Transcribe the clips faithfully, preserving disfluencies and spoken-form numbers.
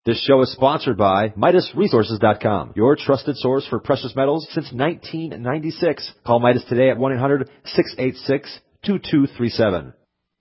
This show is sponsored by Midas Resources dot com, your trusted source for precious metals since nineteen ninety-six. Call Midas today at one eight hundred, six eight six, two two three seven.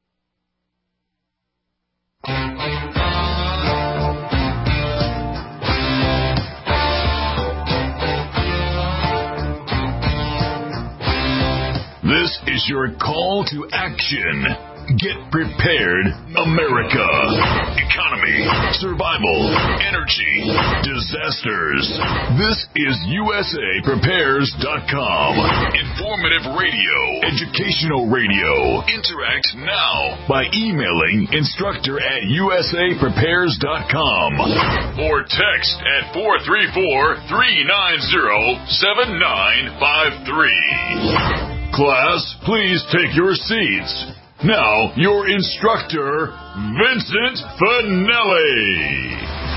This is your call to action. Get prepared, America. Economy, survival, energy, disasters. This is U S A Prepares dot com. Informative radio, educational radio. Interact now by emailing instructor at U S A Prepares dot com or text at four three four, three nine zero, seven nine five three. Class, please take your seats. Now, your instructor, Vincent Finelli.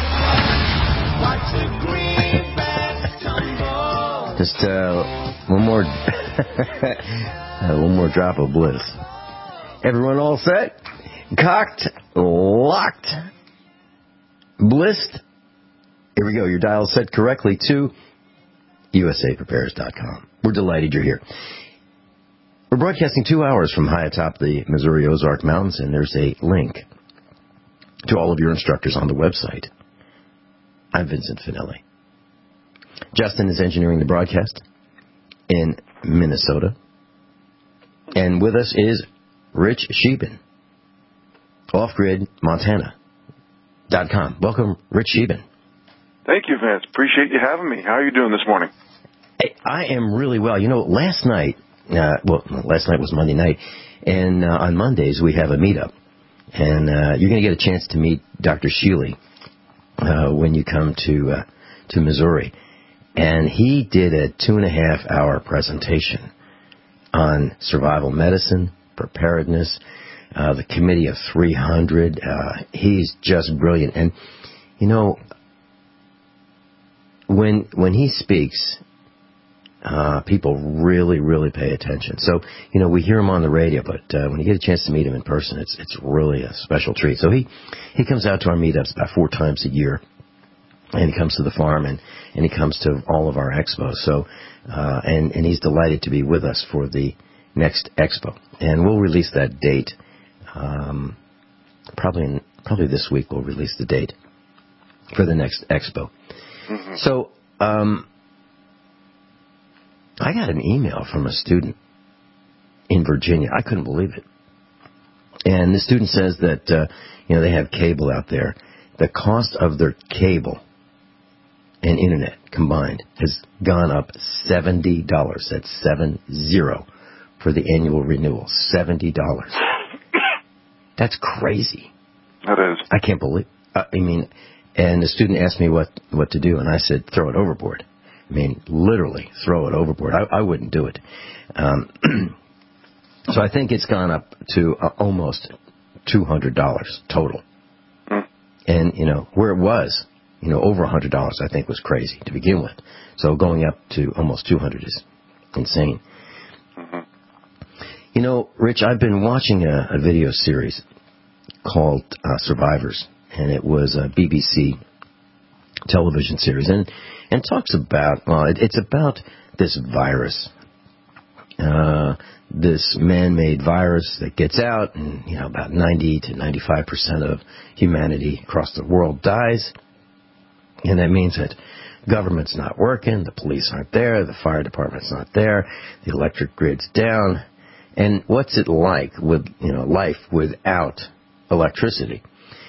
Just uh, one more, uh, one more drop of bliss. Everyone all set? Cocked, locked, blissed. Here we go. Your dial set correctly to U S A Prepares dot com. We're delighted you're here. We're broadcasting two hours from high atop the Missouri Ozark Mountains, and there's a link to all of your instructors on the website. I'm Vincent Finelli. Justin is engineering the broadcast in Minnesota. And with us is Rich Sheben, off grid montana dot com. Welcome, Rich Sheben. Thank you, Vince. Appreciate you having me. How are you doing this morning? I am really well. You know, last night, Uh, well, last night was Monday night, and uh, on Mondays we have a meetup, and uh, you're going to get a chance to meet Doctor Sheely uh, when you come to uh, to Missouri, and he did a two and a half hour presentation on survival medicine, preparedness, uh, the Committee of three hundred. Uh, he's just brilliant, and you know, when when he speaks, Uh, people really, really pay attention. So, you know, we hear him on the radio, but uh, when you get a chance to meet him in person, it's it's really a special treat. So he, he comes out to our meetups about four times a year, and he comes to the farm, and, and he comes to all of our expos. So, uh, and, and he's delighted to be with us for the next expo. And we'll release that date, um, probably in, probably this week we'll release the date for the next expo. Mm-hmm. So, um... I got an email from a student in Virginia. I couldn't believe it. And the student says that, uh, you know, they have cable out there. The cost of their cable and internet combined has gone up seventy dollars. That's seven zero for the annual renewal. seventy dollars. That's crazy. That is. I can't believe uh, I mean, and the student asked me what, what to do, and I said, throw it overboard. I mean, literally throw it overboard. I, I wouldn't do it. Um, so I think it's gone up to uh, almost two hundred dollars total. Mm. And, you know, where it was, you know, over one hundred dollars I think was crazy to begin with. So going up to almost two hundred dollars is insane. Mm-hmm. You know, Rich, I've been watching a, a video series called uh, Survivors, and it was a B B C television series, and and talks about, well, it, it's about this virus, uh, this man-made virus that gets out, and, you know, about ninety to ninety-five percent of humanity across the world dies, and that means that government's not working, the police aren't there, the fire department's not there, the electric grid's down, and what's it like with, you know, life without electricity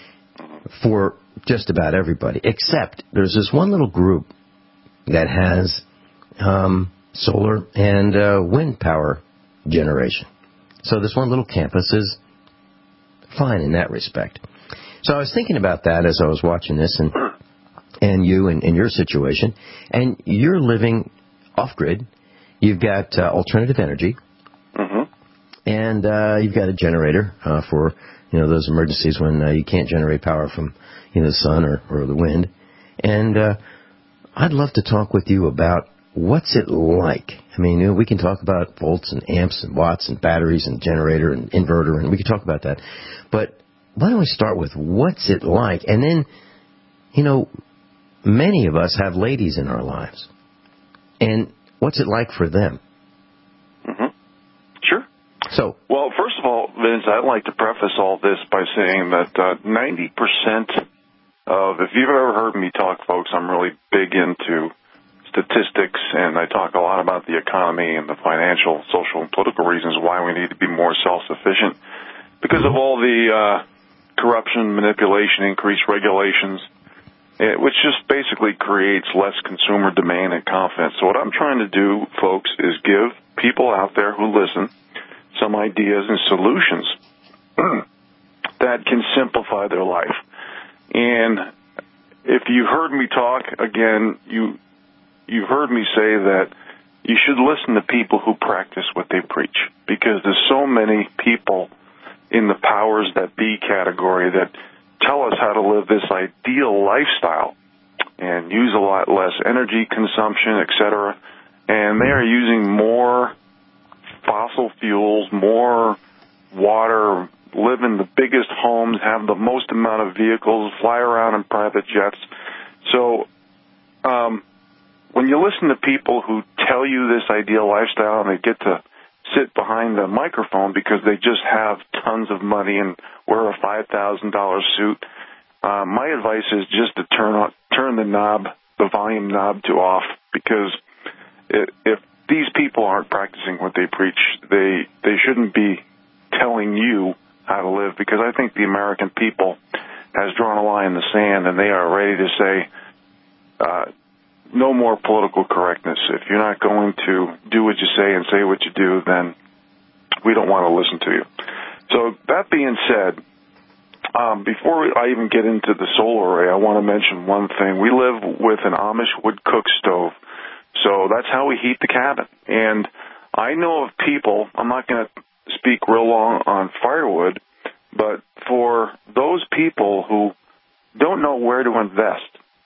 for just about everybody, except there's this one little group that has um, solar and uh, wind power generation. So this one little campus is fine in that respect. So I was thinking about that as I was watching this, and and you and, and your situation, and you're living off-grid. You've got uh, alternative energy, mm-hmm. and uh, you've got a generator uh, for, you know, those emergencies when uh, you can't generate power from, you know, the sun or, or the wind. And uh, I'd love to talk with you about what's it like. I mean, you know, we can talk about volts and amps and watts and batteries and generator and inverter, and we can talk about that. But why don't we start with what's it like? And then you know, many of us have ladies in our lives. And what's it like for them? Mm-hmm. Sure. So, well, first of all, Vince, I'd like to preface all this by saying that uh, ninety percent of, if you've ever heard me talk, folks, I'm really big into statistics, and I talk a lot about the economy and the financial, social, and political reasons why we need to be more self-sufficient because of all the uh, corruption, manipulation, increased regulations, which just basically creates less consumer demand and confidence. So what I'm trying to do, folks, is give people out there who listen some ideas and solutions that can simplify their life. And if you heard me talk, again, you you heard me say that you should listen to people who practice what they preach, because there's so many people in the powers that be category that tell us how to live this ideal lifestyle and use a lot less energy consumption, et cetera. And they are using more fossil fuels, more water, live in the biggest homes, have the most amount of vehicles, fly around in private jets. So um, when you listen to people who tell you this ideal lifestyle and they get to sit behind the microphone because they just have tons of money and wear a five thousand dollars suit, uh, my advice is just to turn on, turn the knob, the volume knob to off, because it, if these people aren't practicing what they preach, they they shouldn't be telling you how to live, because I think the American people has drawn a line in the sand and they are ready to say, uh, no more political correctness. If you're not going to do what you say and say what you do, then we don't want to listen to you. So that being said, um, before I even get into the solar array, I want to mention one thing. We live with an Amish wood cook stove, so that's how we heat the cabin. And I know of people, I'm not going to speak real long on firewood, but for those people who don't know where to invest,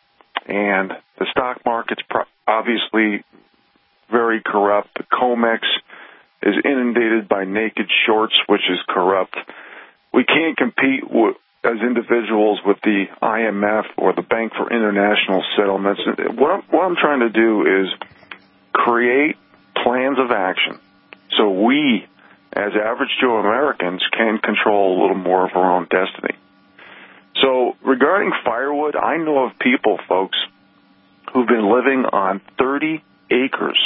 and the stock market's pro- obviously very corrupt. The COMEX is inundated by naked shorts, which is corrupt. We can't compete with, as individuals with the I M F or the Bank for International Settlements. What I'm, what I'm trying to do is create plans of action so we, as average Joe Americans, can control a little more of our own destiny. So regarding firewood, I know of people, folks, who've been living on thirty acres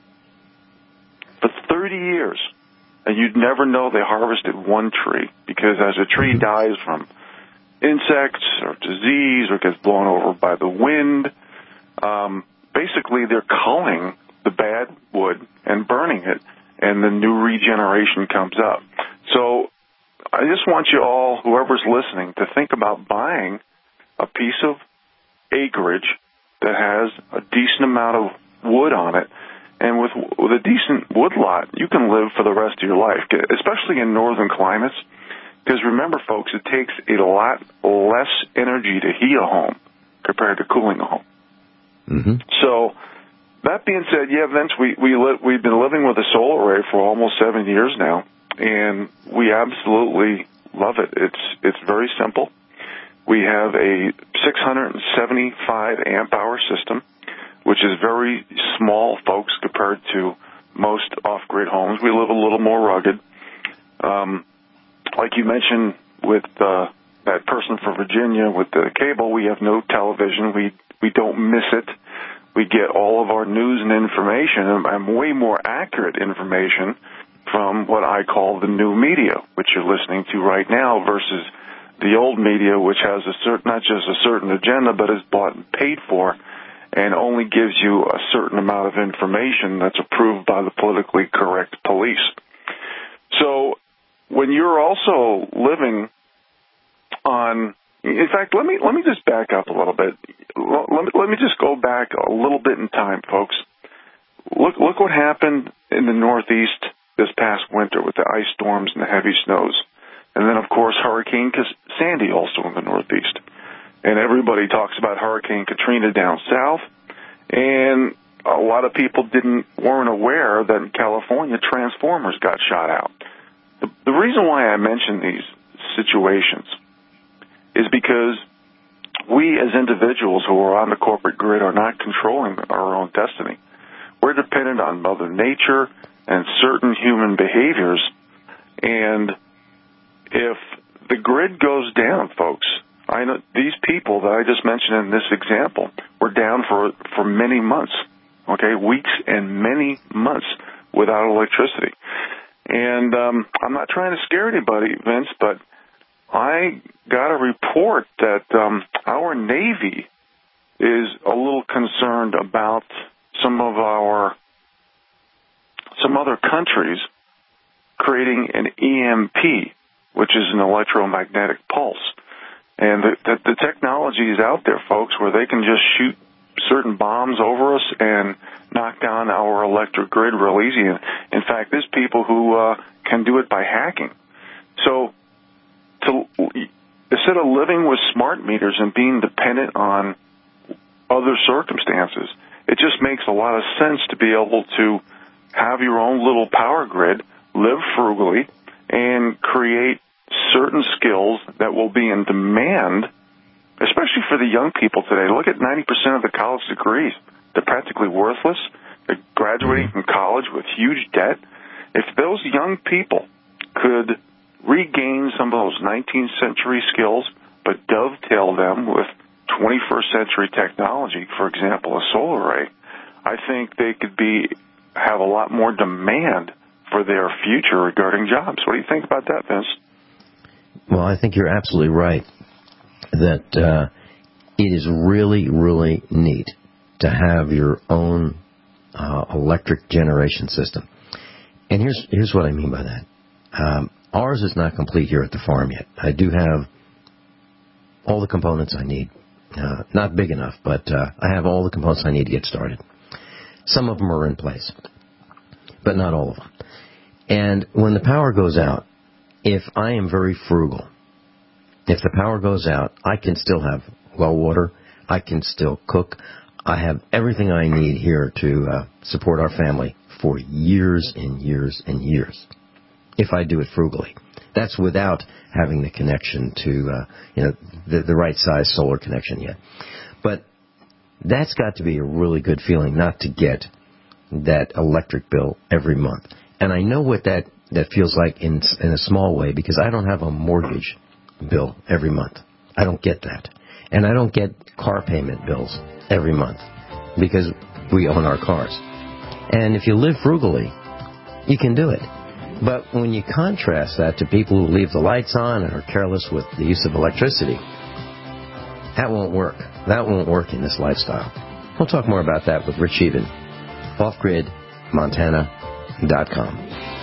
for thirty years, and you'd never know they harvested one tree, because as a tree dies from insects or disease or gets blown over by the wind, um, basically they're culling the bad wood and burning it, and the new regeneration comes up. So I just want you all, whoever's listening, to think about buying a piece of acreage that has a decent amount of wood on it. And with, with a decent wood lot, you can live for the rest of your life, especially in northern climates. Because remember, folks, it takes a lot less energy to heat a home compared to cooling a home. Mm-hmm. So that being said, yeah, Vince, we, we li- we've been living with a solar array for almost seven years now. And we absolutely love it. It's it's very simple. We have a six hundred seventy-five amp hour system, which is very small, folks, compared to most off-grid homes. We live a little more rugged. Um, like you mentioned with uh, that person from Virginia with the cable, we have no television. We we don't miss it. We get all of our news and information, and, and way more accurate information, from what I call the new media, which you're listening to right now, versus the old media, which has a certain, not just a certain agenda, but is bought and paid for, and only gives you a certain amount of information that's approved by the politically correct police. So when you're also living on, in fact, let me let me just back up a little bit. Let me, let me just go back a little bit in time, folks. Look look what happened in the Northeast this past winter with the ice storms and the heavy snows. And then, of course, Hurricane Sandy also in the Northeast. And everybody talks about Hurricane Katrina down south. And a lot of people didn't weren't aware that in California, transformers got shot out. The, the reason why I mention these situations is because we as individuals who are on the corporate grid are not controlling our own destiny. We're dependent on Mother Nature and certain human behaviors. And if the grid goes down, folks, I know these people that I just mentioned in this example were down for for many months, okay, weeks and many months without electricity. And um, I'm not trying to scare anybody, Vince, but I got a report that um, our Navy is a little concerned about some of our, some other countries creating an E M P, which is an electromagnetic pulse. And the, the, the technology is out there, folks, where they can just shoot certain bombs over us and knock down our electric grid real easy. In fact, there's people who uh, can do it by hacking. So to, instead of living with smart meters and being dependent on other circumstances, it just makes a lot of sense to be able to have your own little power grid, live frugally, and create certain skills that will be in demand, especially for the young people today. Look at ninety percent of the college degrees. They're practically worthless. They're graduating from college with huge debt. If those young people could regain some of those nineteenth century skills, but dovetail them with twenty-first century technology, for example, a solar array, I think they could be have a lot more demand for their future regarding jobs. What do you think about that, Vince? Well, I think you're absolutely right that uh, it is really, really neat to have your own uh, electric generation system. And here's here's what I mean by that. Um, ours is not complete here at the farm yet. I do have all the components I need. Uh, not big enough, but uh, I have all the components I need to get started. Some of them are in place, but not all of them. And when the power goes out, if I am very frugal, if the power goes out, I can still have well water. I can still cook. I have everything I need here to uh, support our family for years and years and years, if I do it frugally. That's without having the connection to, uh, you know, the, the right size solar connection yet. But that's got to be a really good feeling not to get that electric bill every month. And I know what that, that feels like in, in a small way because I don't have a mortgage bill every month. I don't get that. And I don't get car payment bills every month because we own our cars. And if you live frugally, you can do it. But when you contrast that to people who leave the lights on and are careless with the use of electricity, that won't work. That won't work in this lifestyle. We'll talk more about that with Rich Even, off grid montana dot com.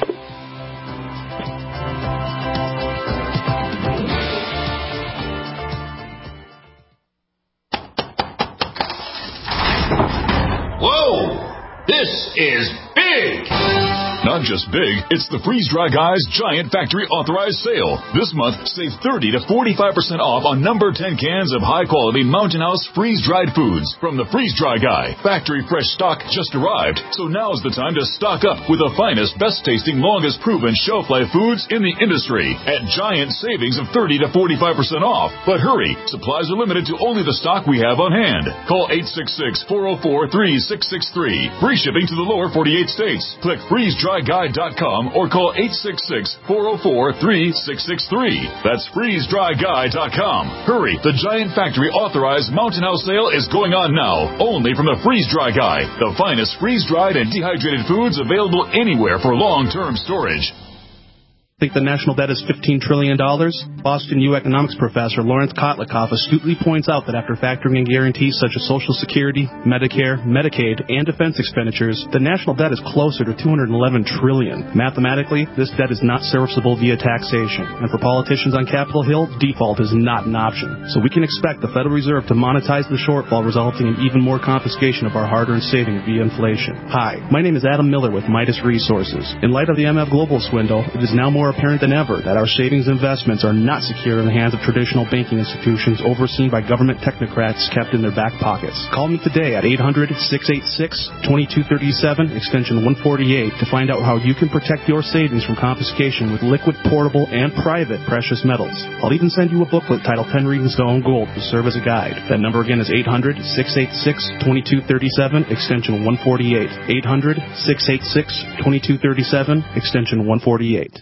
Whoa! This is big! Not just big, it's the Freeze Dry Guy's Giant Factory Authorized Sale. This month, save thirty to forty-five percent off on number ten cans of high-quality Mountain House freeze-dried foods from the Freeze Dry Guy. Factory fresh stock just arrived, so now's the time to stock up with the finest, best-tasting, longest-proven shelf-life foods in the industry at giant savings of thirty to forty-five percent off. But hurry, supplies are limited to only the stock we have on hand. Call eight six six, four oh four, three six six three. Free shipping to the lower forty-eight states. Click freeze dry guy dot com or call eight six six, four oh four, three six six three. That's freeze dry guy dot com. Hurry, the Giant Factory Authorized Mountain House Sale is going on now, only from the Freeze Dry Guy, the finest freeze-dried and dehydrated foods available anywhere for long-term storage. Think the national debt is fifteen trillion dollars? Boston U economics professor Lawrence Kotlikoff astutely points out that after factoring in guarantees such as Social Security, Medicare, Medicaid, and defense expenditures, the national debt is closer to two hundred eleven trillion dollars. Mathematically, this debt is not serviceable via taxation, and for politicians on Capitol Hill, default is not an option. So we can expect the Federal Reserve to monetize the shortfall, resulting in even more confiscation of our hard-earned savings via inflation. Hi, my name is Adam Miller with Midas Resources. In light of the M F Global swindle, it is now more apparent than ever that our savings investments are not secure in the hands of traditional banking institutions overseen by government technocrats kept in their back pockets. Call me today at eight hundred, six eight six, two two three seven, extension one forty-eight, to find out how you can protect your savings from confiscation with liquid, portable, and private precious metals. I'll even send you a booklet titled ten Reasons to Own Gold to serve as a guide. That number again is eight hundred, six eight six, two two three seven, extension one forty-eight. eight hundred, six eight six, two two three seven, extension one forty-eight.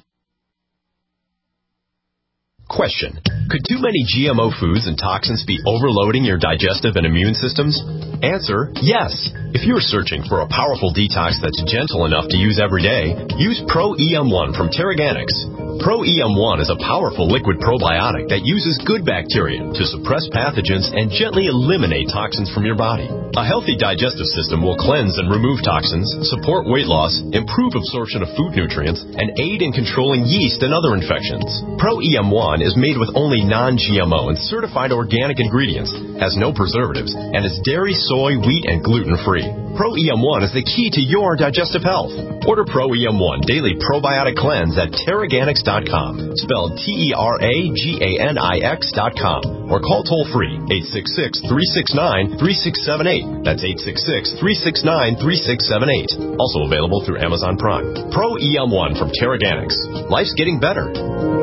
Question. Could too many G M O foods and toxins be overloading your digestive and immune systems? Answer, yes. If you're searching for a powerful detox that's gentle enough to use every day, use Pro E M one from Terraganics. Pro E M one is a powerful liquid probiotic that uses good bacteria to suppress pathogens and gently eliminate toxins from your body. A healthy digestive system will cleanse and remove toxins, support weight loss, improve absorption of food nutrients, and aid in controlling yeast and other infections. Pro E M one is made with only non-G M O and certified organic ingredients, has no preservatives, and is dairy, soy, wheat, and gluten-free. Pro E M one is the key to your digestive health. Order Pro E M one Daily Probiotic Cleanse at Terraganics dot com, spelled T E R A G A N I X dot com, or call toll-free eight six six, three six nine, three six seven eight. That's eight six six, three six nine, three six seven eight. Also available through Amazon Prime. Pro E M one from Terraganics. Life's getting better.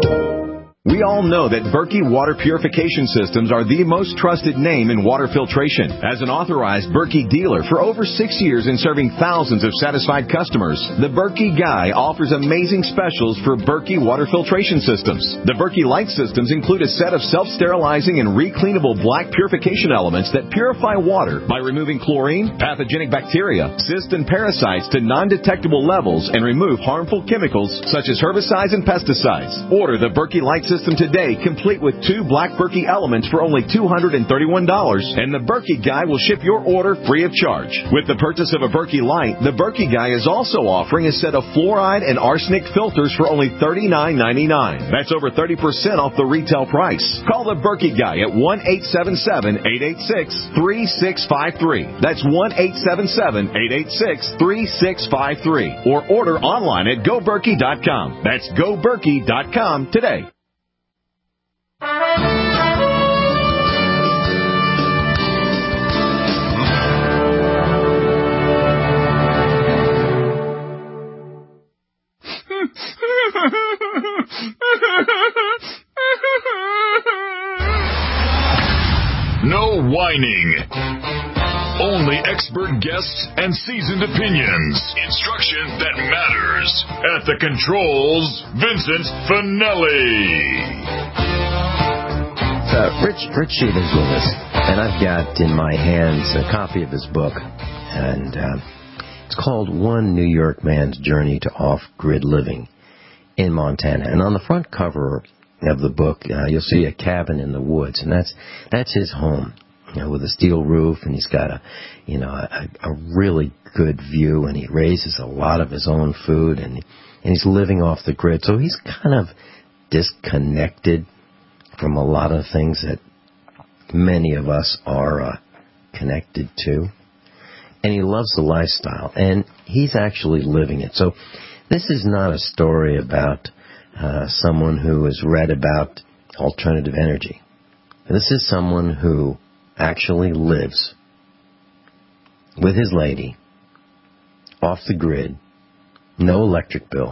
We all know that Berkey Water Purification Systems are the most trusted name in water filtration. As an authorized Berkey dealer for over six years and serving thousands of satisfied customers, the Berkey Guy offers amazing specials for Berkey Water Filtration Systems. The Berkey Light Systems include a set of self-sterilizing and recleanable black purification elements that purify water by removing chlorine, pathogenic bacteria, cysts, and parasites to non-detectable levels and remove harmful chemicals such as herbicides and pesticides. Order the Berkey Light Systems today, complete with two black Berkey elements for only two hundred thirty-one dollars, and the Berkey Guy will ship your order free of charge. With the purchase of a Berkey Light, the Berkey Guy is also offering a set of fluoride and arsenic filters for only thirty-nine ninety-nine. That's over thirty percent off the retail price. Call the Berkey Guy at one eight seven seven, eight eight six, three six five three. That's one eight seven seven, eight eight six, three six five three. Or order online at go berkey dot com. That's go berkey dot com today. No whining. Only expert guests and seasoned opinions. Instruction that matters. At the controls, Vincent Finelli. Uh, Rich, Rich Stevens with us, and I've got in my hands a copy of his book, and uh, it's called One New York Man's Journey to Off-Grid Living in Montana. And on the front cover of the book, uh, you'll see a cabin in the woods, and that's that's his home, you know, with a steel roof, and he's got a, you know, a, a really good view, and he raises a lot of his own food, and and he's living off the grid, so he's kind of disconnected from a lot of things that many of us are uh, connected to. And he loves the lifestyle, and he's actually living it. So this is not a story about uh, someone who has read about alternative energy. This is someone who actually lives with his lady, off the grid, no electric bill,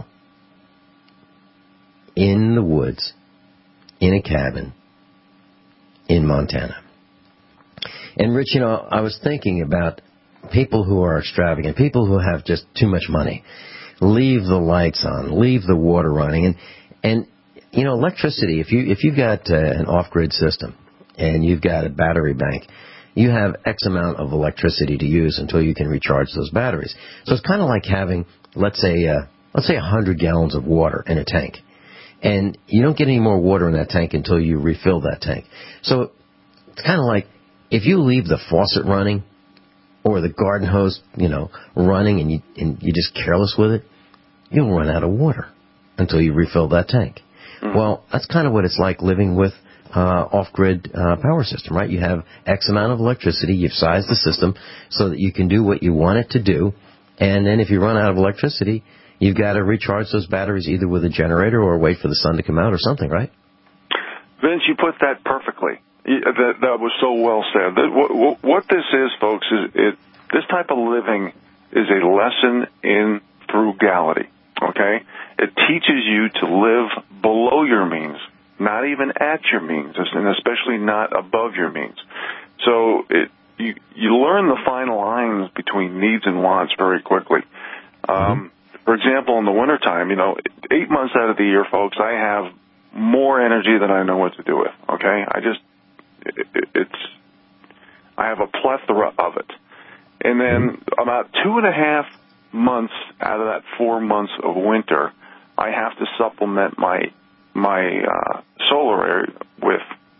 in the woods, in a cabin in Montana. And Rich, you know, I was thinking about people who are extravagant, people who have just too much money. Leave the lights on, leave the water running, and and you know, electricity. If you if you've got uh, an off-grid system and you've got a battery bank, you have X amount of electricity to use until you can recharge those batteries. So it's kind of like having, let's say, uh, let's say, a hundred gallons of water in a tank. And you don't get any more water in that tank until you refill that tank. So it's kind of like if you leave the faucet running or the garden hose, you know, running and, you, and you're just careless with it, you'll run out of water until you refill that tank. Mm-hmm. Well, that's kind of what it's like living with uh, off-grid uh, power system, right? You have X amount of electricity. You've sized the system so that you can do what you want it to do. And then if you run out of electricity, you've got to recharge those batteries either with a generator or wait for the sun to come out or something, right? Vince, you put that perfectly. That, that was so well said. What, what this is, folks, is it, this type of living is a lesson in frugality, okay? It teaches you to live below your means, not even at your means, and especially not above your means. So it, you, you learn the fine lines between needs and wants very quickly. Um, for example, in the wintertime, you know, eight months out of the year, folks, I have more energy than I know what to do with, okay? I just, it, it's, I have a plethora of it. And then about two and a half months out of that four months of winter, I have to supplement my my uh, solar area with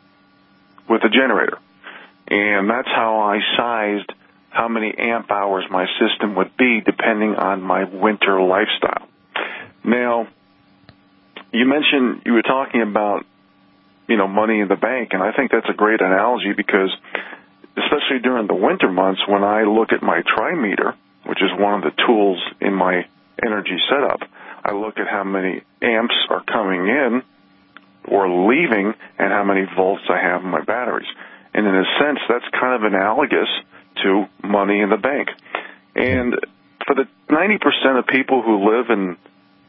with a generator, and that's how I sized how many amp hours my system would be depending on my winter lifestyle. Now, you mentioned you were talking about you know money in the bank, and I think that's a great analogy because especially during the winter months when I look at my trimeter, which is one of the tools in my energy setup, I look at how many amps are coming in or leaving and how many volts I have in my batteries. And in a sense, that's kind of analogous to money in the bank. And for the ninety percent of people who live in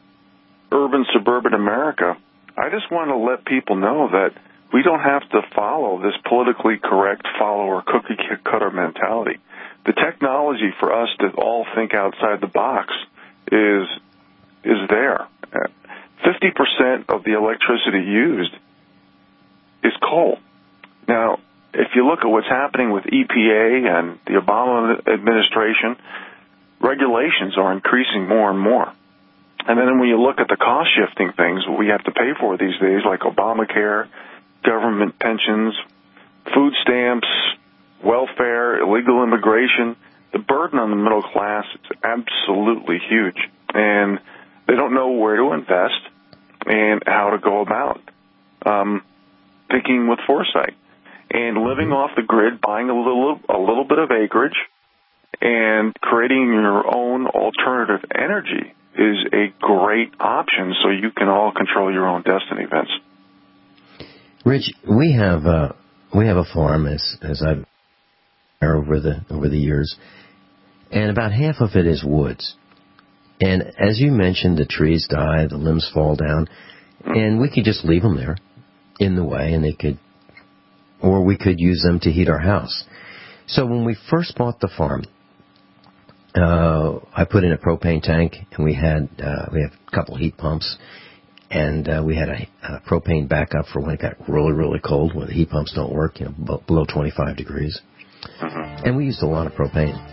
urban, suburban America, I just want to let people know that we don't have to follow this politically correct follower cookie cutter mentality. The technology for us to all think outside the box is is there. fifty percent of the electricity used is coal. Now, if you look at what's happening with E P A and the Obama administration, regulations are increasing more and more. And then when you look at the cost-shifting things we have to pay for these days, like Obamacare, government pensions, food stamps, welfare, illegal immigration, the burden on the middle class is absolutely huge. And they don't know where to invest and how to go about um, thinking with foresight. And living off the grid, buying a little a little bit of acreage, and creating your own alternative energy is a great option so you can all control your own destiny, Vince. Rich, we have uh, we have a farm as as I've over the over the years, and about half of it is woods. And as you mentioned, the trees die, the limbs fall down, and we could just leave them there in the way, and they could, or we could use them to heat our house. So when we first bought the farm, uh, I put in a propane tank, and we had uh, we have a couple heat pumps, and uh, we had a, a propane backup for when it got really, really cold, when the heat pumps don't work, you know, below twenty-five degrees. Uh-huh. And we used a lot of propane.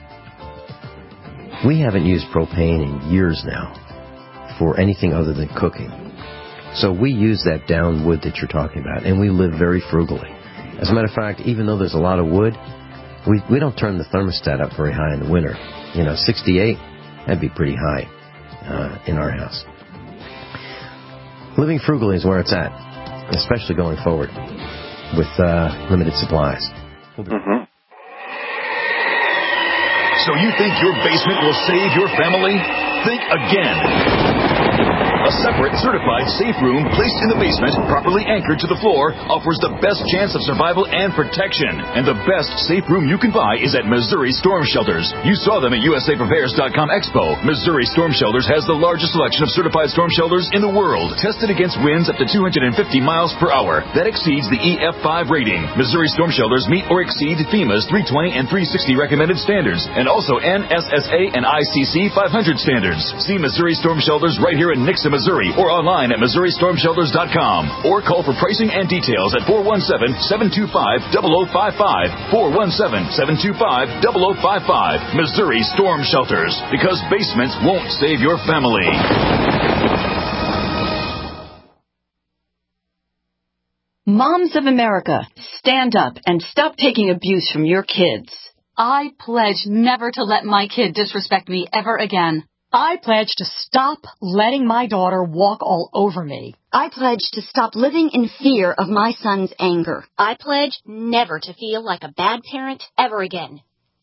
We haven't used propane in years now for anything other than cooking. So we use that down wood that you're talking about, and we live very frugally. As a matter of fact, even though there's a lot of wood, we we don't turn the thermostat up very high in the winter. You know, sixty-eight, that'd be pretty high uh, in our house. Living frugally is where it's at, especially going forward with uh, limited supplies. Mm-hmm. So you think your basement will save your family? Think again. A separate, certified safe room placed in the basement, properly anchored to the floor, offers the best chance of survival and protection. And the best safe room you can buy is at Missouri Storm Shelters. You saw them at U S A Prepares dot com Expo. Missouri Storm Shelters has the largest selection of certified storm shelters in the world, tested against winds up to two hundred fifty miles per hour. That exceeds the E F five rating. Missouri Storm Shelters meet or exceed FEMA's three twenty and three sixty recommended standards, and also N S S A and I C C five hundred standards. See Missouri Storm Shelters right here in Nixon, Missouri, or online at Missouri Storm Shelters dot com, or call for pricing and details at four one seven, seven two five, zero zero five five, four one seven, seven two five, zero zero five five. Missouri Storm Shelters, because basements won't save your family. Moms of America, stand up and stop taking abuse from your kids. I pledge never to let my kid disrespect me ever again. I pledge to stop letting my daughter walk all over me. I pledge to stop living in fear of my son's anger. I pledge never to feel like a bad parent ever again.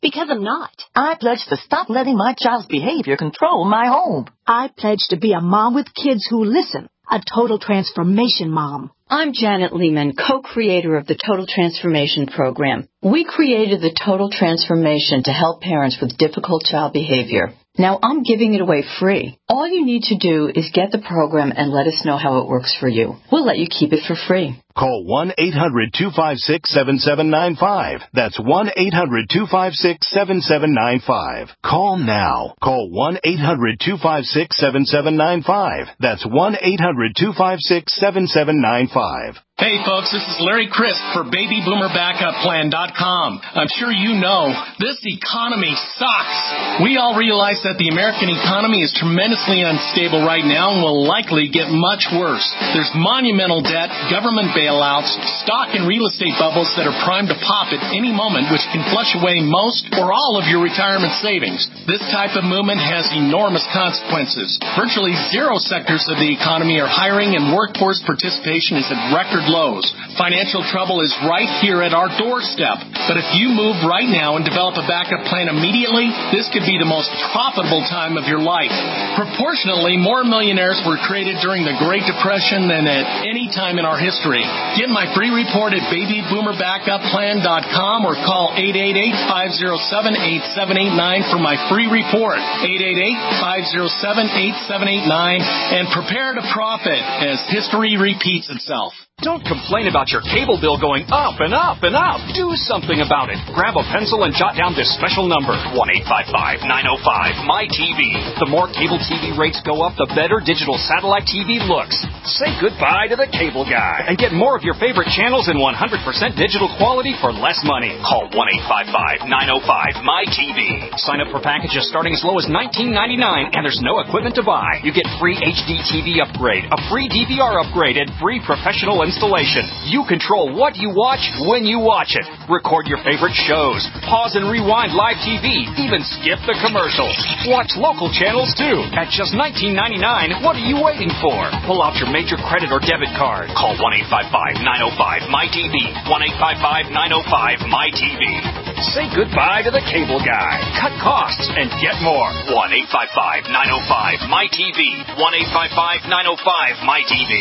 Because I'm not. I pledge to stop letting my child's behavior control my home. I pledge to be a mom with kids who listen. A total transformation mom. I'm Janet Lehman, co-creator of the Total Transformation Program. We created the Total Transformation to help parents with difficult child behavior. Now I'm giving it away free. All you need to do is get the program and let us know how it works for you. We'll let you keep it for free. Call one eight hundred two five six seven seven nine five. That's one eight hundred two five six seven seven nine five. Call now. Call one eight hundred two five six seven seven nine five. That's one eight hundred two five six seven seven nine five. Hey folks, this is Larry Crisp for baby boomer backup plan dot com. I'm sure you know, this economy sucks. We all realize that the American economy is tremendously unstable right now and will likely get much worse. There's monumental debt, government bailouts, stock and real estate bubbles that are primed to pop at any moment, which can flush away most or all of your retirement savings. This type of movement has enormous consequences. Virtually zero sectors of the economy are hiring and workforce participation is at record lows. Financial trouble is right here at our doorstep. But if you move right now and develop a backup plan immediately, this could be the most profitable time of your life. Proportionally, more millionaires were created during the Great Depression than at any time in our history. Get my free report at baby boomer backup plan dot com or call eight eight eight, five oh seven, eight seven eight nine for my free report. eight eight eight, five oh seven, eight seven eight nine and prepare to profit as history repeats itself. Don't complain about your cable bill going up and up and up. Do something about it. Grab a pencil and jot down this special number, one eight five five, nine oh five, M Y T V. The more cable T V rates go up, the better digital satellite T V looks. Say goodbye to the cable guy and get more of your favorite channels in one hundred percent digital quality for less money. Call one eight five five, nine oh five, M Y T V. Sign up for packages starting as low as nineteen ninety-nine and there's no equipment to buy. You get free H D T V upgrade, a free D V R upgrade, and free professional installation. You control what you watch when you watch it. Record your favorite shows. Pause and rewind live T V. Even skip the commercials. Watch local channels too. At just nineteen ninety-nine, what are you waiting for? Pull out your major credit or debit card. Call one eight five five, nine oh five, M Y T V. one eight five five, nine oh five, M Y T V. Say goodbye to the cable guy. Cut costs and get more. one eight five five, nine oh five, M Y T V. one eight five five, nine oh five, M Y T V.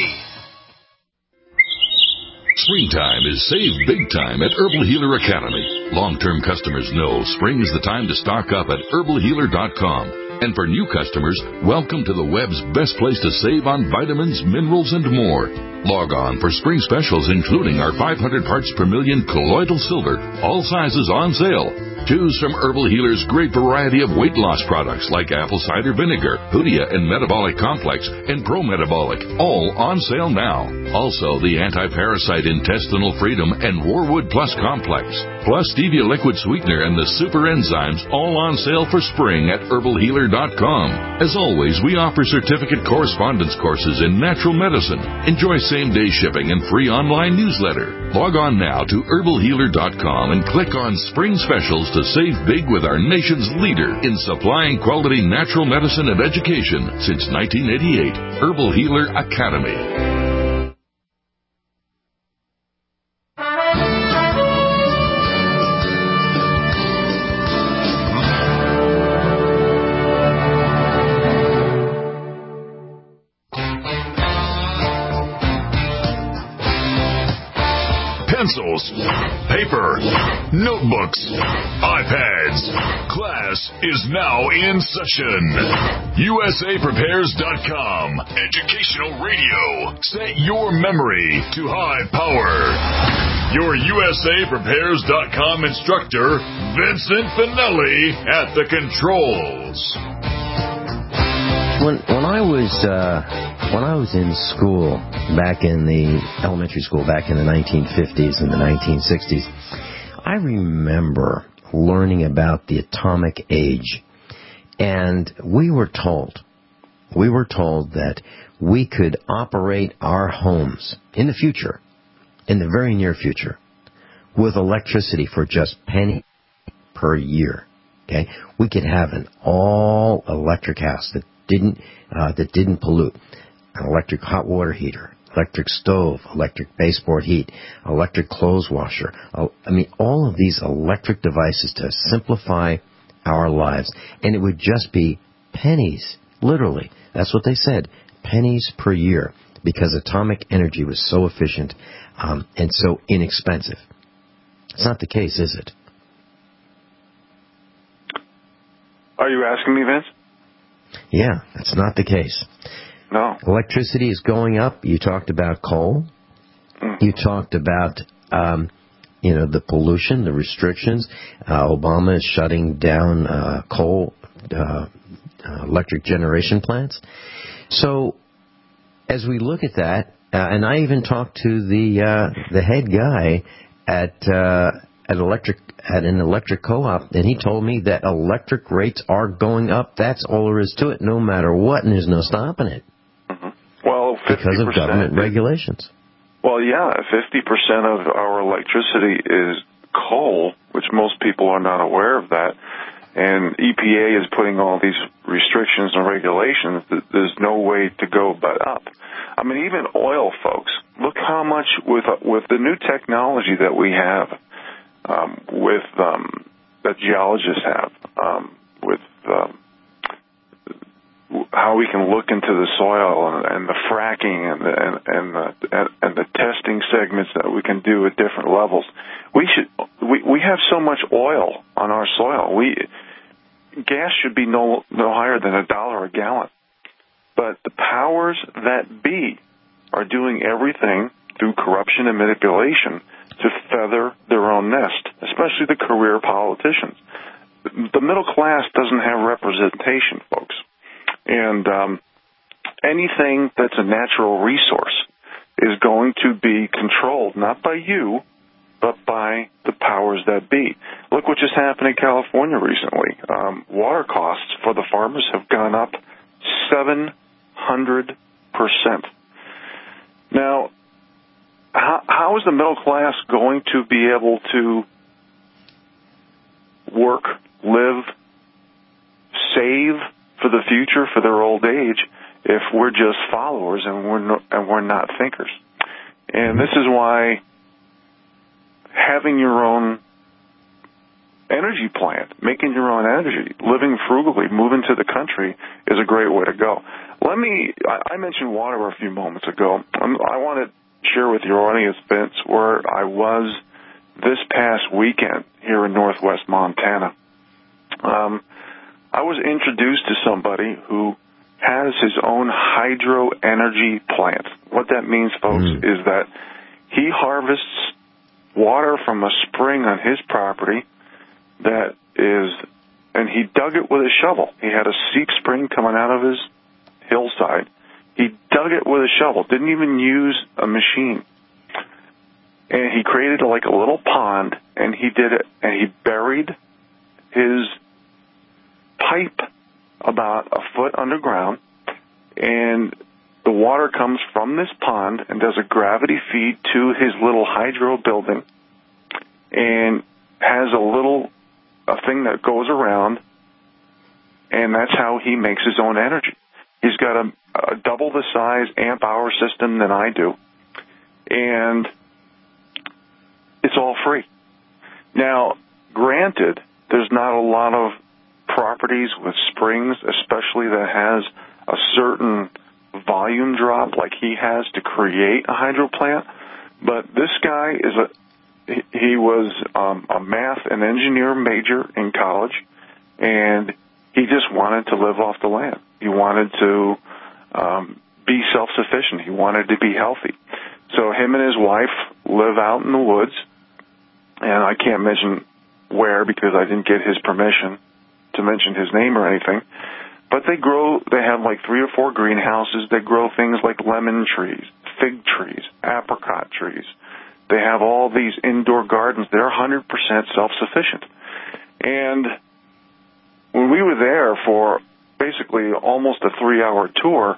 Springtime is save big time at Herbal Healer Academy. Long-term customers know spring is the time to stock up at herbal healer dot com. And for new customers, welcome to the web's best place to save on vitamins, minerals, and more. Log on for spring specials including our five hundred parts per million colloidal silver, all sizes on sale. Choose from Herbal Healer's great variety of weight loss products like apple cider vinegar, Hoodia and Metabolic Complex, and Pro Metabolic, all on sale now. Also, the Anti-Parasite Intestinal Freedom and Warwood Plus Complex, plus Stevia Liquid Sweetener and the Super Enzymes, all on sale for spring at herbal healer dot com. As always, we offer certificate correspondence courses in natural medicine. Enjoy same-day shipping and free online newsletter. Log on now to herbal healer dot com and click on Spring Specials to save big with our nation's leader in supplying quality natural medicine and education since nineteen eighty-eight, Herbal Healer Academy. Pencils, paper, notebooks, iPads. Class is now in session. U S A Prepares dot com. Educational radio. Set your memory to high power. Your U S A Prepares dot com instructor, Vincent Finelli, at the controls. When when I was uh, when I was in school back in the elementary school back in the nineteen fifties and the nineteen sixties, I remember learning about the atomic age, and we were told we were told that we could operate our homes in the future, in the very near future, with electricity for just penny per year. Okay, we could have an all electric house that didn't uh, that didn't pollute, an electric hot water heater, electric stove, electric baseboard heat, electric clothes washer. I mean, all of these electric devices to simplify our lives. And it would just be pennies, literally. That's what they said, pennies per year, because atomic energy was so efficient um, and so inexpensive. It's not the case, is it? Are you asking me, Vince? Yeah, that's not the case. No. Electricity is going up. You talked about coal. Mm. You talked about, um, you know, the pollution, the restrictions. Uh, Obama is shutting down uh, coal uh, uh, electric generation plants. So as we look at that, uh, and I even talked to the uh, the head guy at uh, at electric at an electric co-op, and he told me that electric rates are going up. That's all there is to it, no matter what, and there's no stopping it. Mm-hmm. Well, fifty percent because of government regulations. Well, yeah, fifty percent of our electricity is coal, which most people are not aware of that. And E P A is putting all these restrictions and regulations that there's no way to go but up. I mean, even oil, folks, look how much with with the new technology that we have, um, with um, that geologists have, um, with um, how we can look into the soil and, and the fracking and the, and, and the and, and the testing segments that we can do at different levels. We should we we have so much oil on our soil. We gas should be no no higher than a dollar a gallon. But the powers that be are doing everything through corruption and manipulation to feather their own nest, especially the career politicians. The middle class doesn't have representation, folks. And um, anything that's a natural resource is going to be controlled, not by you, but by the powers that be. Look what just happened in California recently. Um, water costs for the farmers have gone up seven hundred percent. Now, how, how is the middle class going to be able to work, live, save for the future, for their old age, if we're just followers and we're no, and we're not thinkers? And this is why having your own energy plant, making your own energy, living frugally, moving to the country is a great way to go. Let me, I mentioned water a few moments ago. I want to share with your audience, Vince, where I was this past weekend here in northwest Montana. Um, I was introduced to somebody who has his own hydro energy plant. What that means, folks, mm. is that he harvests water from a spring on his property that is, and he dug it with a shovel. He had a seep spring coming out of his hillside. He dug it with a shovel, didn't even use a machine. And he created like a little pond, and he did it, and he buried his pipe about a foot underground, and the water comes from this pond and does a gravity feed to his little hydro building and has a little a thing that goes around, and that's how he makes his own energy. He's got a, a double the size amp hour system than I do, and it's all free. Now, granted, there's not a lot of properties with springs, especially that has a certain volume drop like he has to create a hydro plant. But this guy is a he was um, a math and engineer major in college, and he just wanted to live off the land. He wanted to um, be self-sufficient. He wanted to be healthy. So him and his wife live out in the woods, and I can't mention where because I didn't get his permission to mention his name or anything. But they grow, they have like three or four greenhouses. They grow things like lemon trees, fig trees, apricot trees. They have all these indoor gardens. They're one hundred percent self-sufficient. And when we were there for basically almost a three-hour tour,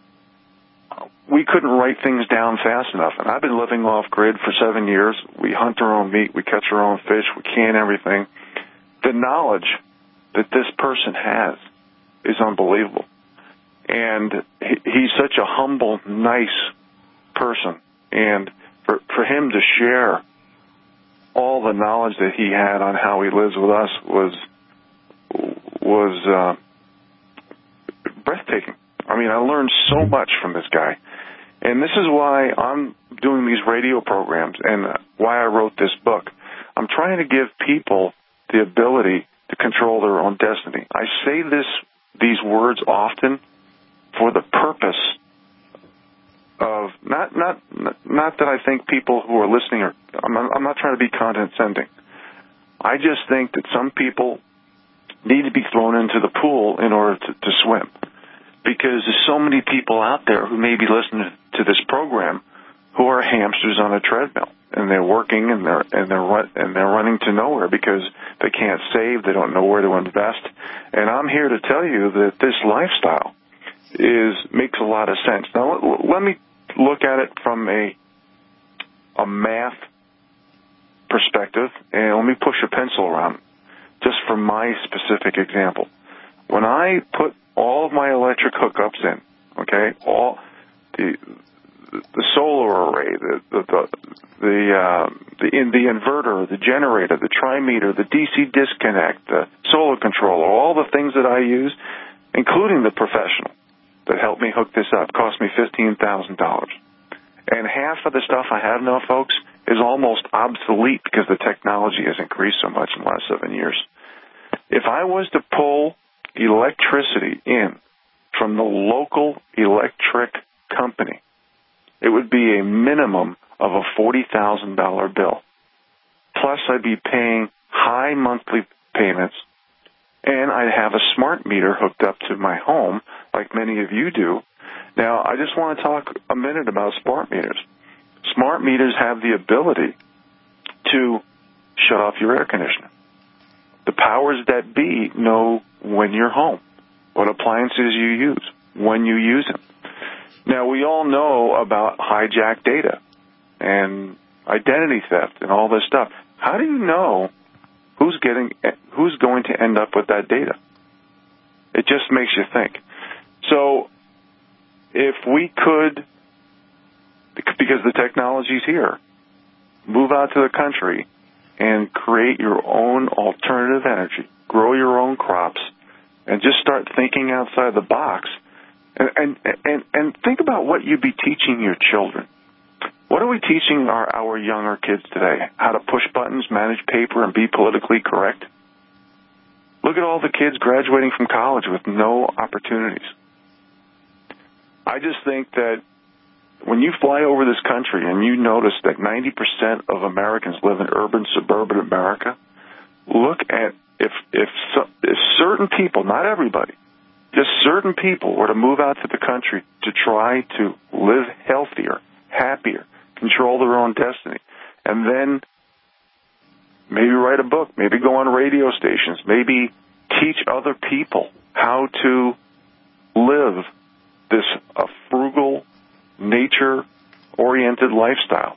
we couldn't write things down fast enough. And I've been living off-grid for seven years. We hunt our own meat. We catch our own fish. We can everything. The knowledge that this person has is unbelievable. And he, he's such a humble, nice person, and for for him to share all the knowledge that he had on how he lives with us was was uh, breathtaking. I mean, I learned so much from this guy, and this is why I'm doing these radio programs and why I wrote this book. I'm trying to give people the ability to control their own destiny. I say this these words often for the purpose of not not not that I think people who are listening are. I'm not, I'm not trying to be condescending. I just think that some people need to be thrown into the pool in order to, to swim, because there's so many people out there who may be listening to this program who are hamsters on a treadmill, and they're working and they're and they're and they're running to nowhere because they can't save, they don't know where to invest. And I'm here to tell you that this lifestyle is makes a lot of sense. Now let, let me look at it from a a math perspective, and let me push a pencil around just for my specific example. When I put all of my electric hookups in, okay, all the the solar array, the the the the, uh, the, in the inverter, the generator, the trimeter, the D C disconnect, the solar controller, all the things that I use, including the professional that helped me hook this up, cost me fifteen thousand dollars. And half of the stuff I have now, folks, is almost obsolete because the technology has increased so much in the last seven years. If I was to pull electricity in from the local electric company, it would be a minimum of a forty thousand dollars bill. Plus, I'd be paying high monthly payments, and I'd have a smart meter hooked up to my home, like many of you do. Now, I just want to talk a minute about smart meters. Smart meters have the ability to shut off your air conditioner. The powers that be know when you're home, what appliances you use, when you use them. Now, we all know about hijacked data and identity theft and all this stuff. How do you know who's getting, who's going to end up with that data? It just makes you think. So, if we could, because the technology's here, move out to the country and create your own alternative energy, grow your own crops, and just start thinking outside the box. And, and, and, and think about what you'd be teaching your children. What are we teaching our, our younger kids today? How to push buttons, manage paper, and be politically correct? Look at all the kids graduating from college with no opportunities. I just think that when you fly over this country and you notice that ninety percent of Americans live in urban, suburban America, look at if, if, if certain people, not everybody, just certain people were to move out to the country to try to live healthier, happier, control their own destiny, and then maybe write a book, maybe go on radio stations, maybe teach other people how to live this uh, frugal, nature-oriented lifestyle.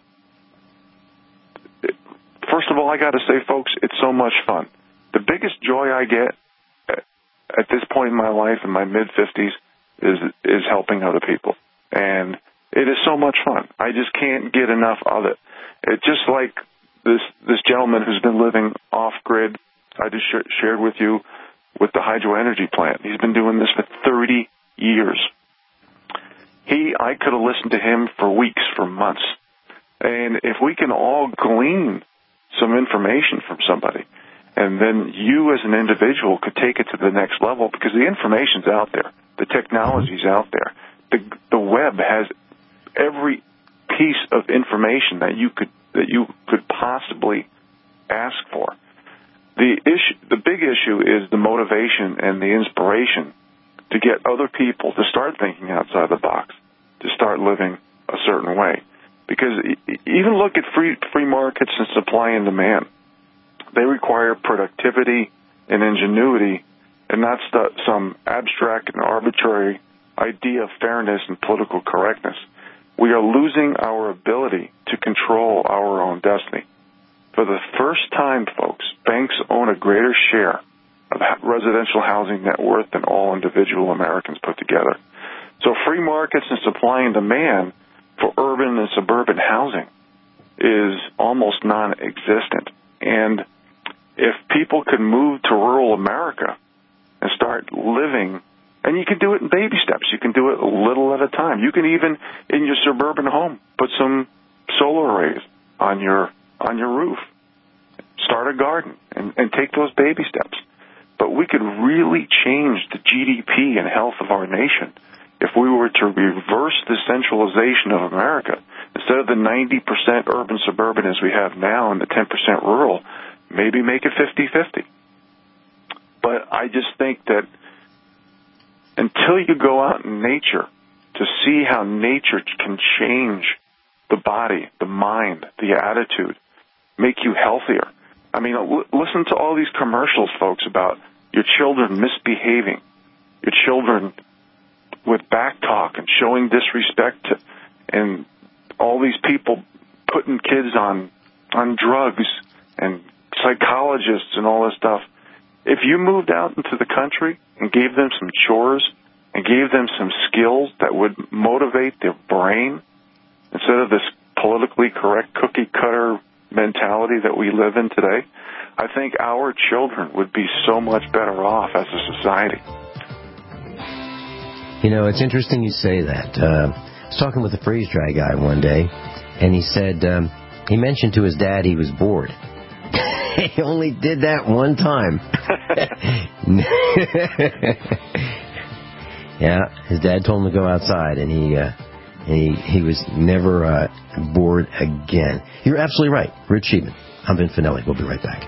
First of all, I got to say, folks, it's so much fun. The biggest joy I get at this point in my life, in my mid-fifties, is is helping other people. And it is so much fun. I just can't get enough of it. It's just like this this gentleman who's been living off-grid, I just sh- shared with you, with the hydro energy plant. He's been doing this for thirty years. He, I could have listened to him for weeks, for months. And if we can all glean some information from somebody, and then you as an individual could take it to the next level, because the information's out there. The technology's out there. The, the web has every piece of information that you could that you could possibly ask for. The issue, the big issue is the motivation and the inspiration to get other people to start thinking outside the box, to start living a certain way. Because even look at free free markets and supply and demand. They require productivity and ingenuity, and not st- some abstract and arbitrary idea of fairness and political correctness. We are losing our ability to control our own destiny. For the first time, folks, banks own a greater share of residential housing net worth than all individual Americans put together. So free markets and supply and demand for urban and suburban housing is almost non-existent. And if people could move to rural America and start living, and you can do it in baby steps. You can do it a little at a time. You can even, in your suburban home, put some solar arrays on your on your roof. Start a garden and, and take those baby steps. But we could really change the G D P and health of our nation if we were to reverse the centralization of America. Instead of the ninety percent urban-suburban as we have now and the ten percent rural, maybe make it fifty-fifty. But I just think that until you go out in nature to see how nature can change the body, the mind, the attitude, make you healthier. I mean, l- listen to all these commercials, folks, about your children misbehaving, your children with back talk and showing disrespect to, and all these people putting kids on on drugs and psychologists and all this stuff. If you moved out into the country and gave them some chores and gave them some skills that would motivate their brain instead of this politically correct cookie cutter mentality that we live in today, I think our children would be so much better off as a society. You know, it's interesting you say that. Uh, I was talking with a freeze-dry guy one day, and he said, um, he mentioned to his dad he was bored. He only did that one time. Yeah, his dad told him to go outside, and he uh, he he was never uh, bored again. You're absolutely right. Rich Sheeman. I'm Vin Finelli. We'll be right back.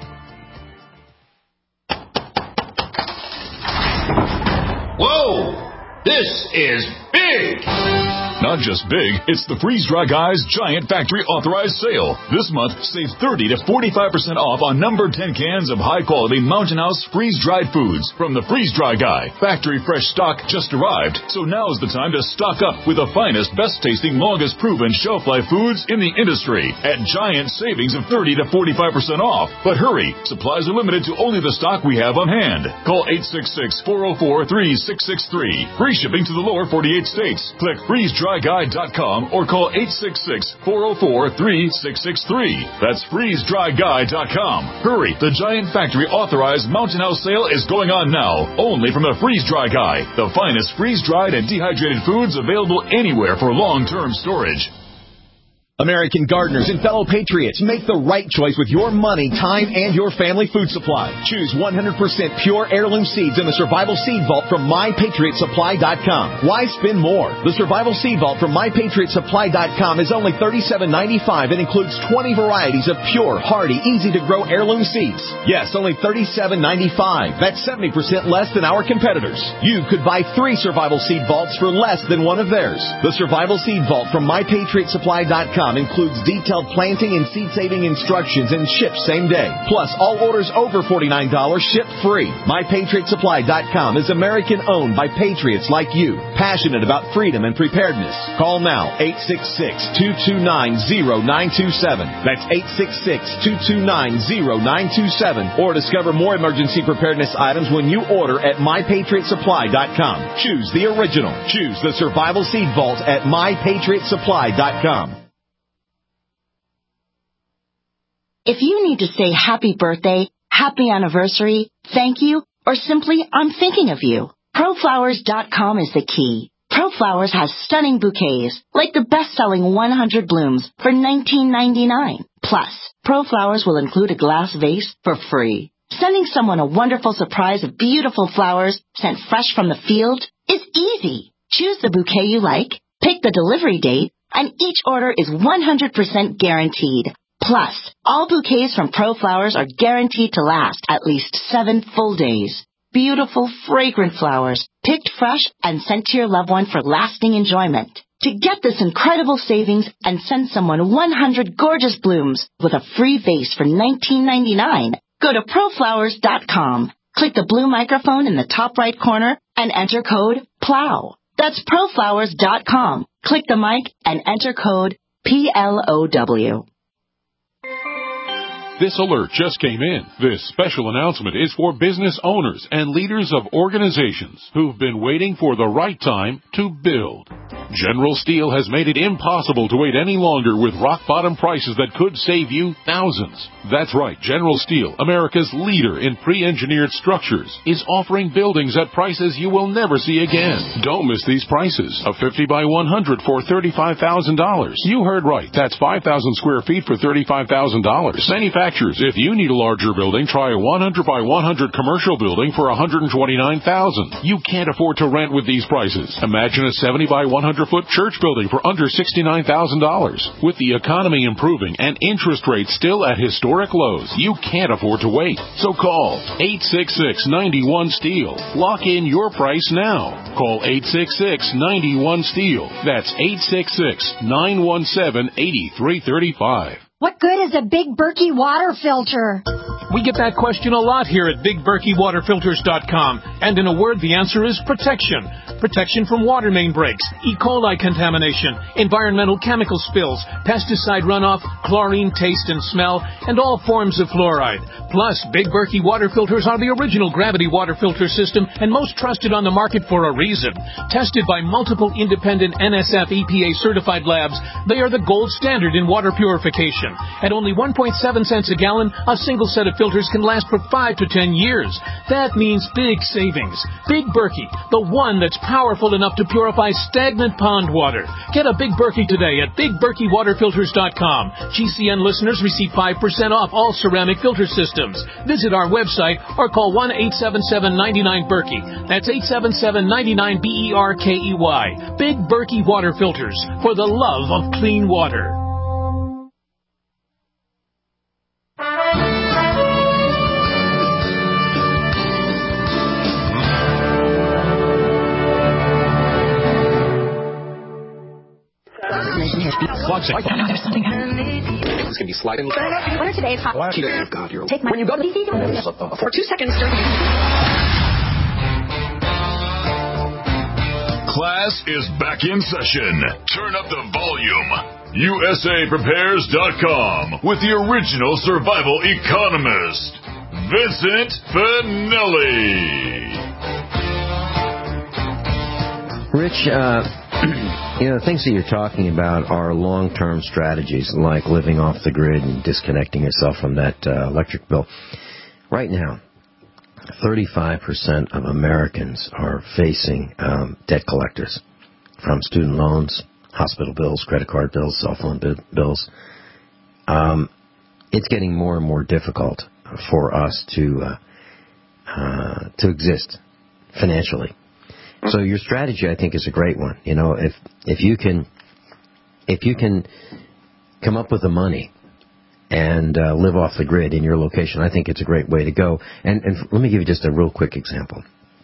Whoa! This is big! Not just big, it's the Freeze Dry Guy's Giant Factory Authorized Sale. This month, save thirty to forty-five percent off on number ten cans of high-quality Mountain House freeze-dried foods from the Freeze Dry Guy. Factory fresh stock just arrived, so now's the time to stock up with the finest, best-tasting, longest-proven shelf-life foods in the industry at giant savings of thirty to forty-five percent off. But hurry, supplies are limited to only the stock we have on hand. Call eight six six, four oh four, three six six three. Free shipping to the lower forty-eight states. Click freeze dry guy dot com or call eight six six, four oh four, three six six three. That's freeze dry guy dot com. Hurry, the Giant Factory Authorized Mountain House Sale is going on now, only from the Freeze Dry Guy, the finest freeze-dried and dehydrated foods available anywhere for long-term storage. American gardeners and fellow patriots, make the right choice with your money, time, and your family food supply. Choose one hundred percent pure heirloom seeds in the Survival Seed Vault from my patriot supply dot com. Why spend more? The Survival Seed Vault from my patriot supply dot com is only thirty-seven ninety-five and includes twenty varieties of pure, hardy, easy-to-grow heirloom seeds. Yes, only thirty-seven ninety-five. That's seventy percent less than our competitors. You could buy three Survival Seed Vaults for less than one of theirs. The Survival Seed Vault from my patriot supply dot com includes detailed planting and seed-saving instructions and ships same day. Plus, all orders over forty-nine dollars ship free. my patriot supply dot com is American-owned by patriots like you, passionate about freedom and preparedness. Call now, eight six six, two two nine, zero nine two seven. That's eight six six, two two nine, zero nine two seven. Or discover more emergency preparedness items when you order at my patriot supply dot com. Choose the original. Choose the Survival Seed Vault at my patriot supply dot com. If you need to say happy birthday, happy anniversary, thank you, or simply I'm thinking of you, pro flowers dot com is the key. ProFlowers has stunning bouquets, like the best-selling one hundred blooms for nineteen ninety-nine. Plus, ProFlowers will include a glass vase for free. Sending someone a wonderful surprise of beautiful flowers sent fresh from the field is easy. Choose the bouquet you like, pick the delivery date, and each order is one hundred percent guaranteed. Plus, all bouquets from ProFlowers are guaranteed to last at least seven full days. Beautiful, fragrant flowers, picked fresh and sent to your loved one for lasting enjoyment. To get this incredible savings and send someone one hundred gorgeous blooms with a free vase for nineteen ninety-nine, go to pro flowers dot com. Click the blue microphone in the top right corner and enter code PLOW. That's pro flowers dot com. Click the mic and enter code P L O W. This alert just came in. This special announcement is for business owners and leaders of organizations who've been waiting for the right time to build. General Steel has made it impossible to wait any longer with rock-bottom prices that could save you thousands. That's right, General Steel, America's leader in pre-engineered structures, is offering buildings at prices you will never see again. Don't miss these prices. A fifty by one hundred for thirty-five thousand dollars. You heard right. That's five thousand square feet for thirty-five thousand dollars. Manufacturers, if you need a larger building, try a one hundred by one hundred commercial building for one hundred twenty-nine thousand dollars. You can't afford to rent with these prices. Imagine a seventy by one hundred foot church building for under sixty-nine thousand dollars. With the economy improving and interest rates still at historic lows, you can't afford to wait. So call eight six six, nine one, STEEL. Lock in your price now. Call eight six six, nine one, STEEL. That's eight six six, nine one seven, eight three three five. What good is a Big Berkey water filter? We get that question a lot here at Big Berkey Water Filters dot com. And in a word, the answer is protection. Protection from water main breaks, E. coli contamination, environmental chemical spills, pesticide runoff, chlorine taste and smell, and all forms of fluoride. Plus, Big Berkey water filters are the original gravity water filter system and most trusted on the market for a reason. Tested by multiple independent N S F E P A certified labs, they are the gold standard in water purification. At only one point seven cents a gallon, a single set of filters can last for five to ten years. That means big savings. Big Berkey, the one that's powerful enough to purify stagnant pond water. Get a Big Berkey today at Big Berkey Water Filters dot com. G C N listeners receive five percent off all ceramic filter systems. Visit our website or call one eight seven seven, nine nine, Berkey. That's eight seven seven, nine nine, B E R K E Y. Big Berkey Water Filters, for the love of clean water. There's something happening. It's going to be sliding. What are today's hot? God, you're Take my when you go to the for two seconds. Class is back in session. Turn up the volume. U S A Prepares dot com with the original survival economist, Vincent Finelli. Rich, uh, you know, the things that you're talking about are long-term strategies, like living off the grid and disconnecting yourself from that uh, electric bill. Right now, thirty-five percent of Americans are facing um, debt collectors, from student loans, hospital bills, credit card bills, cell phone bills. Um, it's getting more and more difficult for us to uh, uh, to exist financially. So your strategy, I think, is a great one. You know, if if you can if you can come up with the money and uh, live off the grid in your location, I think it's a great way to go. And, and let me give you just a real quick example.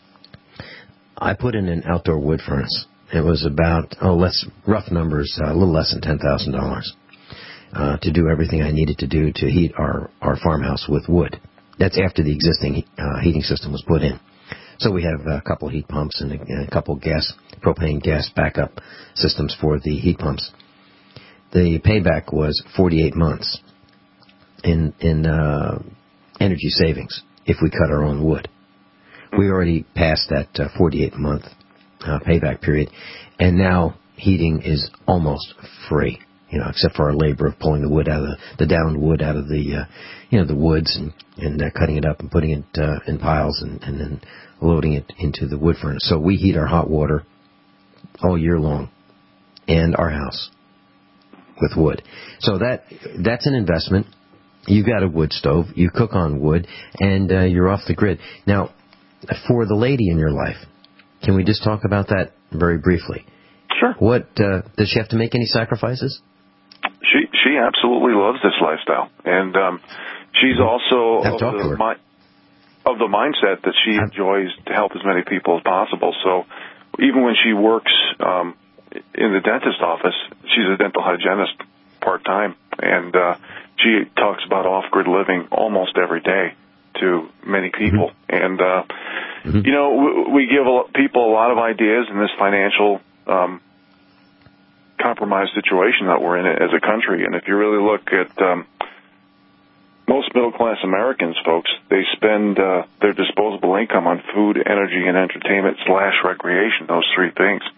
I put in an outdoor wood furnace. It was about, oh, less rough numbers, uh, a little less than ten thousand dollars uh, to do everything I needed to do to heat our, our farmhouse with wood. That's after the existing uh, heating system was put in. So we have a couple heat pumps and a, a couple gas, propane gas backup systems for the heat pumps. The payback was forty-eight months in in uh, energy savings if we cut our own wood. We already passed that uh, forty-eight month uh, payback period, and now heating is almost free. You know, except for our labor of pulling the wood out of the, the downed wood out of the, uh, you know, the woods and, and uh, cutting it up and putting it uh, in piles and, and then loading it into the wood furnace. So we heat our hot water all year long and our house with wood. So that that's an investment. You got a wood stove, you cook on wood, and uh, you're off the grid. Now, for the lady in your life, can we just talk about that very briefly? Sure. What uh, does she have to make any sacrifices? She she absolutely loves this lifestyle, and um, she's also of the, mi- of the mindset that she enjoys to help as many people as possible. So even when she works um, in the dentist office, she's a dental hygienist part-time, and uh, she talks about off-grid living almost every day to many people. Mm-hmm. And, uh, mm-hmm. you know, we, we give a, people a lot of ideas in this financial um, compromised situation that we're in as a country. And if you really look at um, most middle-class Americans, folks, they spend uh, their disposable income on food, energy, and entertainment slash recreation, those three things.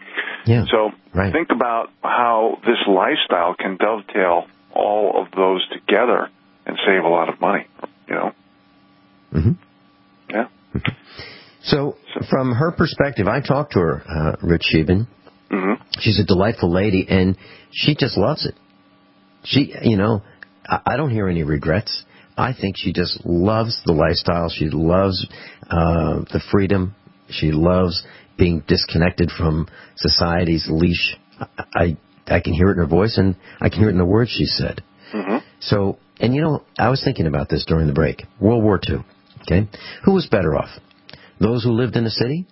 Yeah. So right. think about how this lifestyle can dovetail all of those together and save a lot of money, you know? Mm-hmm. Yeah. Mm-hmm. So, from her perspective, I talked to her, uh, Rich Sheben. Mm-hmm. She's a delightful lady, and she just loves it. She, you know, I, I don't hear any regrets. I think she just loves the lifestyle. She loves uh, the freedom. She loves being disconnected from society's leash. I, I I can hear it in her voice, and I can hear it in the words she said. Mm-hmm. So, and you know, I was thinking about this during the break. World War Two, okay? Who was better off? Those who lived in the city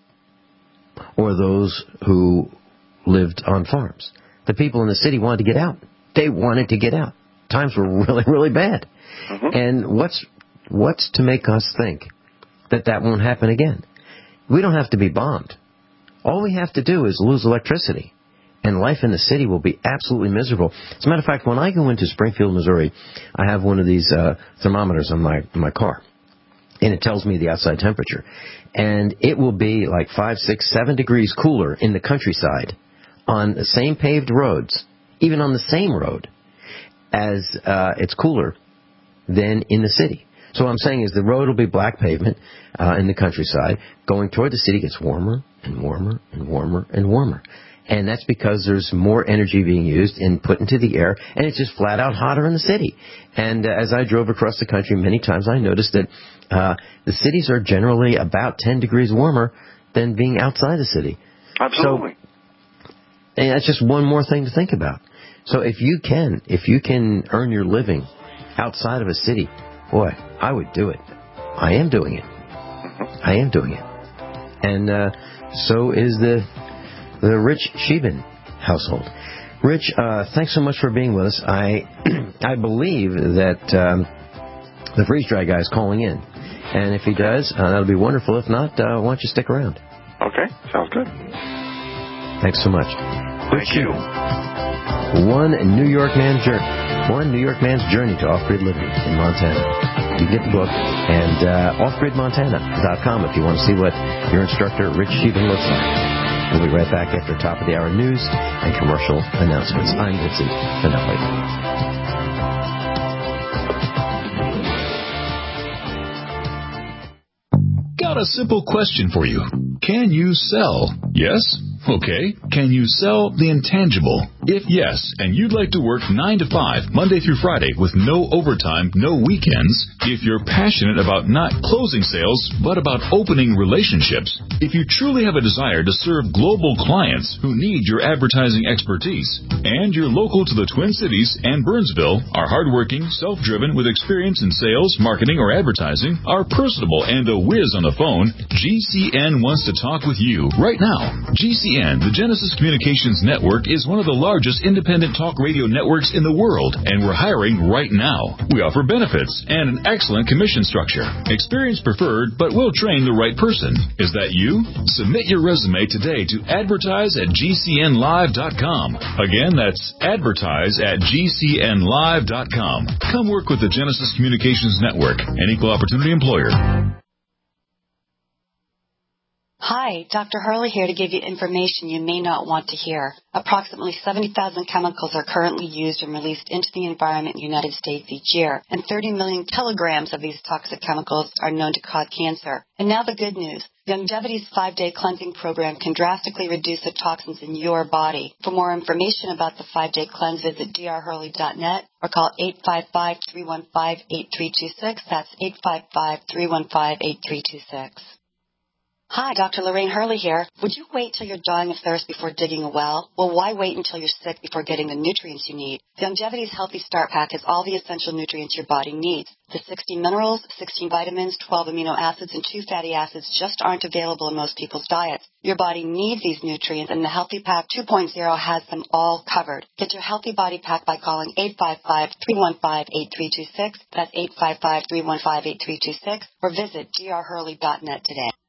or those who lived on farms? The people in the city wanted to get out. They wanted to get out. Times were really, really bad. Mm-hmm. And what's what's to make us think that that won't happen again? We don't have to be bombed. All we have to do is lose electricity, and life in the city will be absolutely miserable. As a matter of fact, when I go into Springfield, Missouri, I have one of these uh, thermometers on my my car, and it tells me the outside temperature. And it will be like five, six, seven degrees cooler in the countryside on the same paved roads, even on the same road, as uh, it's cooler than in the city. So what I'm saying is the road will be black pavement uh, in the countryside. Going toward the city gets warmer and warmer and warmer and warmer. And that's because there's more energy being used and put into the air, and it's just flat out hotter in the city. And uh, as I drove across the country many times, I noticed that uh, the cities are generally about ten degrees warmer than being outside the city. Absolutely. So, and that's just one more thing to think about. So if you can, if you can earn your living outside of a city, boy, I would do it. I am doing it. I am doing it. And uh, so is the the Rich Sheben household. Rich, uh, thanks so much for being with us. I I believe that um, the freeze dry guy is calling in. And if he does, uh, that'll be wonderful. If not, uh, why don't you stick around? Okay, sounds good. Thanks so much. Thank Rich you. Sheben, one New York man's journey. One New York man's journey to off-grid living in Montana. You get the book, and uh, off grid montana dot com if you want to see what your instructor, Rich Sheben, looks like. We'll be right back after top of the hour news and commercial announcements. I'm Vincent Finelli. Got a simple question for you. Can you sell? Yes? Okay. Can you sell the intangible? If yes, and you'd like to work nine to five, Monday through Friday, with no overtime, no weekends, if you're passionate about not closing sales, but about opening relationships, if you truly have a desire to serve global clients who need your advertising expertise, and you're local to the Twin Cities and Burnsville, are hardworking, self-driven, with experience in sales, marketing, or advertising, are personable and a whiz on the phone, G C N wants to talk with you right now. G C N, the Genesis Communications Network, is one of the largest independent talk radio networks in the world, and we're hiring right now. We offer benefits and an excellent commission structure. Experience preferred, but we'll train the right person. Is that you? Submit your resume today to advertise at G C N live dot com. Again, that's advertise at G C N live dot com. Come work with the Genesis Communications Network, an equal opportunity employer. Hi, Doctor Hurley here to give you information you may not want to hear. Approximately seventy thousand chemicals are currently used and released into the environment in the United States each year, and thirty million kilograms of these toxic chemicals are known to cause cancer. And now the good news. Longevity's five-day cleansing program can drastically reduce the toxins in your body. For more information about the five-day cleanse, visit d r hurley dot net or call eight five five, three one five, eight three two six. That's eight five five, three one five, eight three two six. Hi, Doctor Lorraine Hurley here. Would you wait till you're dying of thirst before digging a well? Well, why wait until you're sick before getting the nutrients you need? Longevity's Healthy Start Pack has all the essential nutrients your body needs. The sixty minerals, sixteen vitamins, twelve amino acids, and two fatty acids just aren't available in most people's diets. Your body needs these nutrients, and the Healthy Pack two point oh has them all covered. Get your Healthy Body Pack by calling eight five five, three one five, eight three two six. That's eight five five, three one five, eight three two six. Or visit d r hurley dot net today.